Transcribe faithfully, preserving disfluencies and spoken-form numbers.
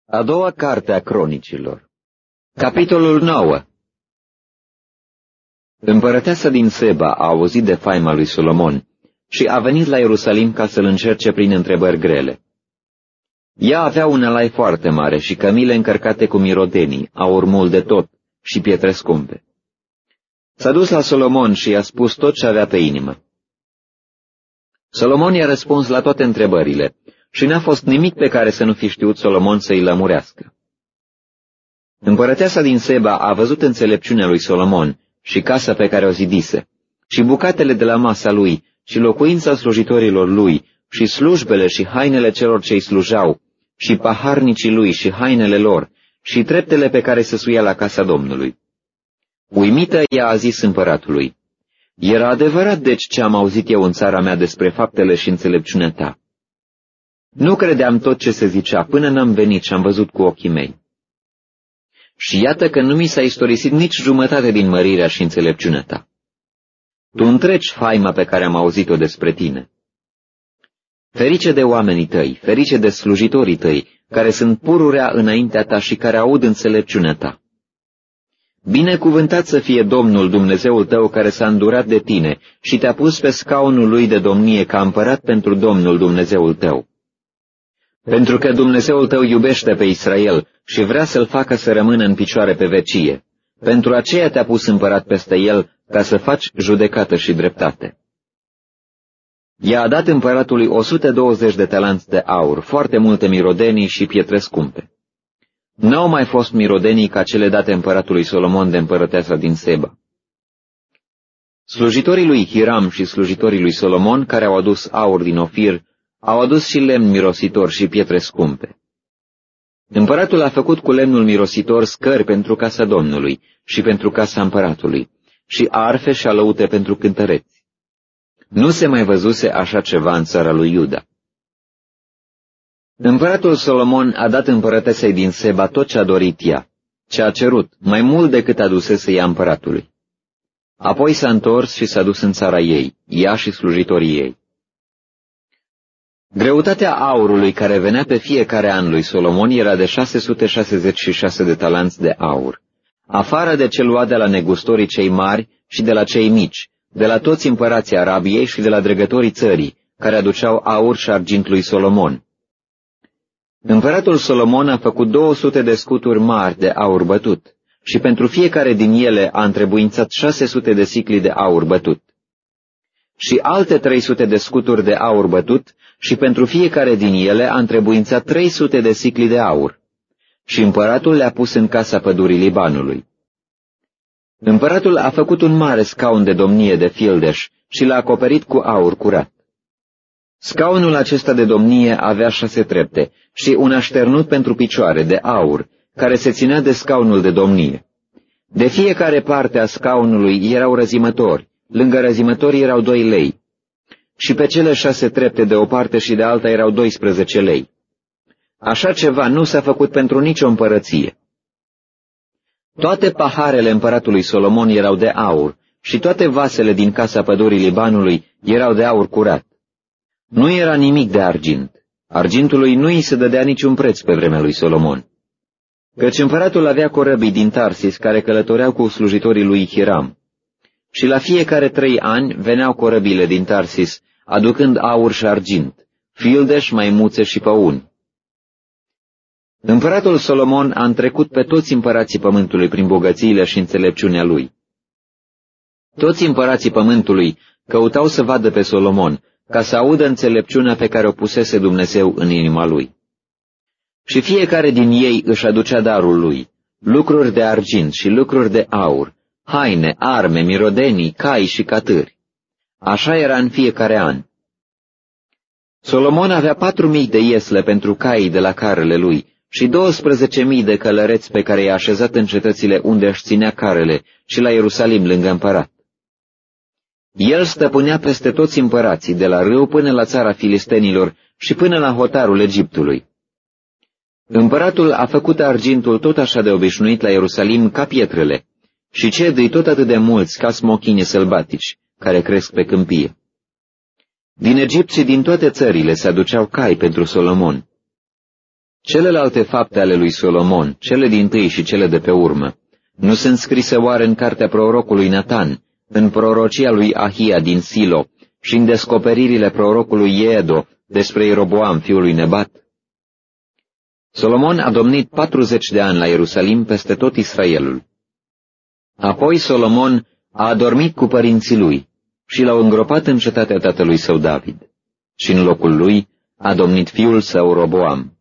A doua carte a Cronicilor. Capitolul nouă. Împărăteasa din Seba a auzit de faima lui Solomon și a venit la Ierusalim ca să-l încerce prin întrebări grele. Ea avea un alai foarte mare și cămile încărcate cu mirodenii, aur mult de tot și pietre scumpe. S-a dus la Solomon și i-a spus tot ce avea pe inimă. Solomon i-a răspuns la toate întrebările și n-a fost nimic pe care să nu fi știut Solomon să-i lămurească. Împărăteasa din Seba a văzut înțelepciunea lui Solomon și casa pe care o zidise, și bucatele de la masa lui, și locuința slujitorilor lui, și slujbele și hainele celor ce-i slujau, și paharnicii lui și hainele lor, și treptele pe care se suia la casa Domnului. Uimită ea a zis împăratului: Era adevărat deci ce am auzit eu în țara mea despre faptele și înțelepciunea ta. Nu credeam tot ce se zicea până n-am venit și am văzut cu ochii mei. Și iată că nu mi s-a istorisit nici jumătate din mărirea și înțelepciunea ta. Tu întreci faima pe care am auzit-o despre tine. Ferice de oamenii tăi, ferice de slujitorii tăi, care sunt pururea înaintea ta și care aud înțelepciunea ta. Binecuvântat să fie Domnul Dumnezeul tău care s-a îndurat de tine și te-a pus pe scaunul lui de domnie ca împărat pentru Domnul Dumnezeul tău. Pentru că Dumnezeul tău iubește pe Israel și vrea să-l facă să rămână în picioare pe vecie. Pentru aceea te-a pus împărat peste el, ca să faci judecată și dreptate. I-a dat împăratului o sută douăzeci de talanți de aur, foarte multe mirodenii și pietre scumpe. N-au mai fost mirodenii ca cele date împăratului Solomon de împărăteasa din Seba. Slujitorii lui Hiram și slujitorii lui Solomon, care au adus aur din Ofir, au adus și lemn mirositor și pietre scumpe. Împăratul a făcut cu lemnul mirositor scări pentru casa Domnului și pentru casa împăratului, și arfe și alăute pentru cântăreți. Nu se mai văzuse așa ceva în țara lui Iuda. Împăratul Solomon a dat împărătesei din Seba tot ce a dorit ea, ce a cerut, mai mult decât adusese ea împăratului. Apoi s-a întors și s-a dus în țara ei, ea și slujitorii ei. Greutatea aurului care venea pe fiecare an lui Solomon era de șase sute șaizeci și șase de talanți de aur, afară de ce lua de la negustorii cei mari și de la cei mici, de la toți împărații Arabiei și de la dregătorii țării, care aduceau aur și argint lui Solomon. Împăratul Solomon a făcut două sute de scuturi mari de aur bătut și pentru fiecare din ele a întrebuințat șase sute de sicli de aur bătut. Și alte trei sute de scuturi de aur bătut și pentru fiecare din ele a întrebuințat trei sute de sicli de aur. Și împăratul le-a pus în casa pădurii Libanului. Împăratul a făcut un mare scaun de domnie de fildeș și l-a acoperit cu aur curat. Scaunul acesta de domnie avea șase trepte și un așternut pentru picioare de aur, care se ținea de scaunul de domnie. De fiecare parte a scaunului erau răzimători, lângă răzimători erau doi lei. Și pe cele șase trepte de o parte și de alta erau doisprezece lei. Așa ceva nu s-a făcut pentru nicio împărăție. Toate paharele împăratului Solomon erau de aur și toate vasele din casa pădurii Libanului erau de aur curat. Nu era nimic de argint. Argintului nu îi se dădea niciun preț pe vremea lui Solomon. Căci împăratul avea corăbii din Tarsis care călătoreau cu slujitorii lui Hiram. Și la fiecare trei ani veneau corăbile din Tarsis, aducând aur și argint, fildeș, maimuțe și păuni. Împăratul Solomon a întrecut pe toți împărații pământului prin bogățiile și înțelepciunea lui. Toți împărații pământului căutau să vadă pe Solomon, ca să audă înțelepciunea pe care o pusese Dumnezeu în inima lui. Și fiecare din ei își aducea darul lui, lucruri de argint și lucruri de aur, haine, arme, mirodenii, cai și catâri. Așa era în fiecare an. Solomon avea patru mii de iesle pentru caii de la carele lui și douăsprezece mii de călăreți pe care i-a așezat în cetățile unde își ținea carele și la Ierusalim lângă împărat. El stăpânea peste toți împărații, de la râu până la țara filistenilor și până la hotarul Egiptului. Împăratul a făcut argintul tot așa de obișnuit la Ierusalim ca pietrele și cedrii tot atât de mulți ca smochini sălbatici, care cresc pe câmpie. Din Egipt și din toate țările se aduceau cai pentru Solomon. Celelalte fapte ale lui Solomon, cele dintâi și cele de pe urmă, nu sunt scrise oare în cartea prorocului Natan, în prorocia lui Ahia din Silo și în descoperirile prorocului Iedo despre Ieroboam, fiul lui Nebat? Solomon a domnit patruzeci de ani la Ierusalim peste tot Israelul. Apoi Solomon a adormit cu părinții lui și l-au îngropat în cetatea tatălui său David, și în locul lui a domnit fiul său Roboam.